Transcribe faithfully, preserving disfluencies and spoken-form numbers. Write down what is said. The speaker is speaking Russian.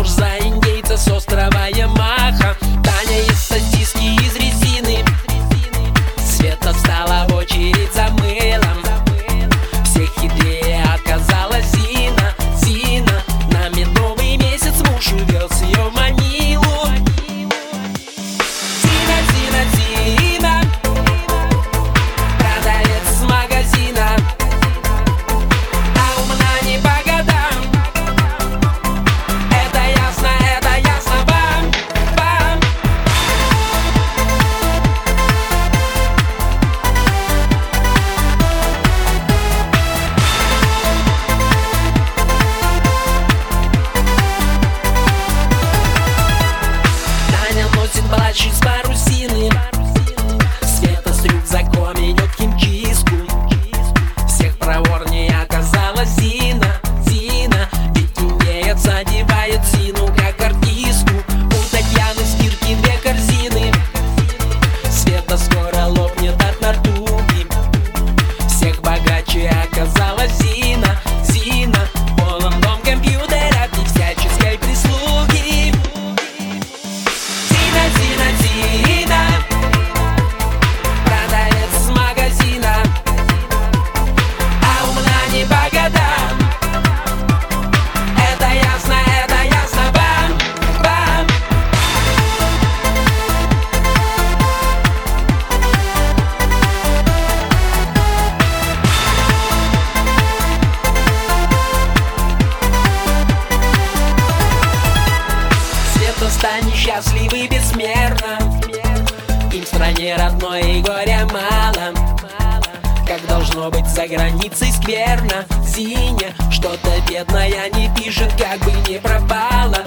замуж за индейца с острова Ямаха. Таня из сосиски из резины. Света встала в очередь за мылом. Всех хитрее оказалась Зина. Зина, на медовый месяц муж увез ее в Манилу. Зина, Зина, Зина, продавец с магазина, а умна не по годам. Это ясно, это ясно вам, вам. Таня носит плащ из парусины. Света с рюкзаком идет в химчистку. Всех проворнее оказалась Зина. Зина, ведь индеец одевает Зину как артистку. У Татьяны стирки две корзины. Света скоро лопнет от натуги. Всех богаче оказалась Зина. Зина, полон дом компьютеров и всяческой прислуги. Зина, Зина, Зина, продавец с магазина, а умна не по годам. Это ясно, это ясно вам, вам. Света, стань счастливой безмерно. Им в стране родной и горя мало. Как должно быть за границей скверно. Зине что-то бедная не пишет, как бы не пропала.